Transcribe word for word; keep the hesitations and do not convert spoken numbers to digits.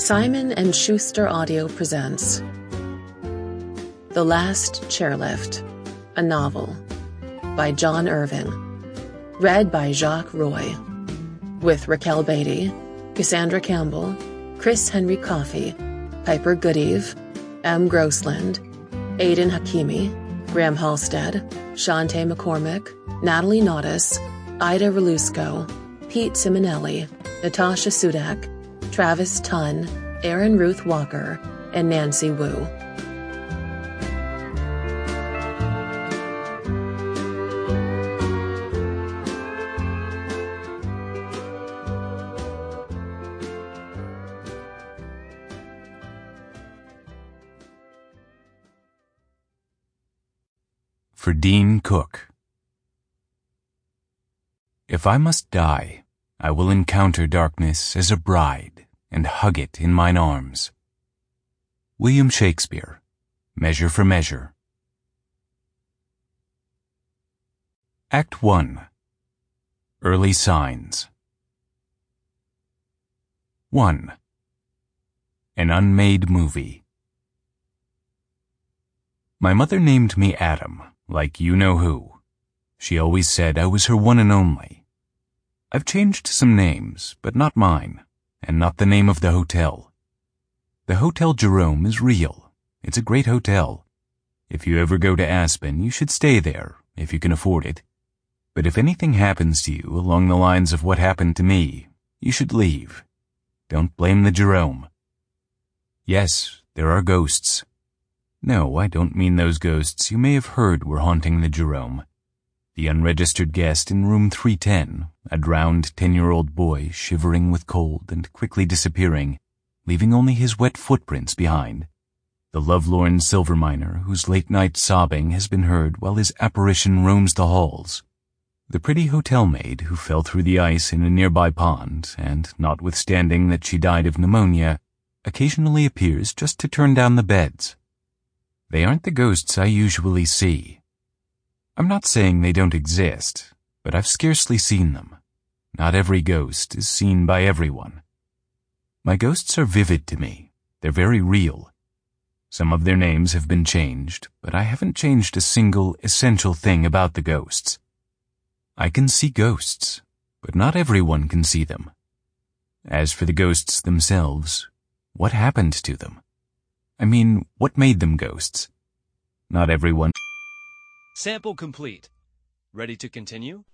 Simon and Schuster Audio presents The Last Chairlift, a novel by John Irving, read by Jacques Roy, with Raquel Beatty, Cassandra Campbell, Chris Henry Coffey, Piper Goodeve, M. Grossland, Aidan Hakimi, Graham Halstead, Shantae McCormick, Natalie Naudus, Ida Relusco, Pete Simonelli, Natasha Sudak, Travis Tunn, Erin Ruth Walker, and Nancy Wu. For Dean Cook. If I must die, I will encounter darkness as a bride and hug it in mine arms. William Shakespeare, Measure for Measure. Act one. Early Signs. one. An Unmade Movie. My mother named me Adam, like you-know-who. She always said I was her one and only. I've changed some names, but not mine, and not the name of the hotel. The Hotel Jerome is real. It's a great hotel. If you ever go to Aspen, you should stay there, if you can afford it. But if anything happens to you along the lines of what happened to me, you should leave. Don't blame the Jerome. Yes, there are ghosts. No, I don't mean those ghosts you may have heard were haunting the Jerome. The unregistered guest in room three ten, a drowned ten-year-old boy shivering with cold and quickly disappearing, leaving only his wet footprints behind. The lovelorn silver miner whose late-night sobbing has been heard while his apparition roams the halls. The pretty hotel maid who fell through the ice in a nearby pond and, notwithstanding that she died of pneumonia, occasionally appears just to turn down the beds. They aren't the ghosts I usually see. I'm not saying they don't exist, but I've scarcely seen them. Not every ghost is seen by everyone. My ghosts are vivid to me. They're very real. Some of their names have been changed, but I haven't changed a single essential thing about the ghosts. I can see ghosts, but not everyone can see them. As for the ghosts themselves, what happened to them? I mean, what made them ghosts? Not everyone. Sample complete. Ready to continue?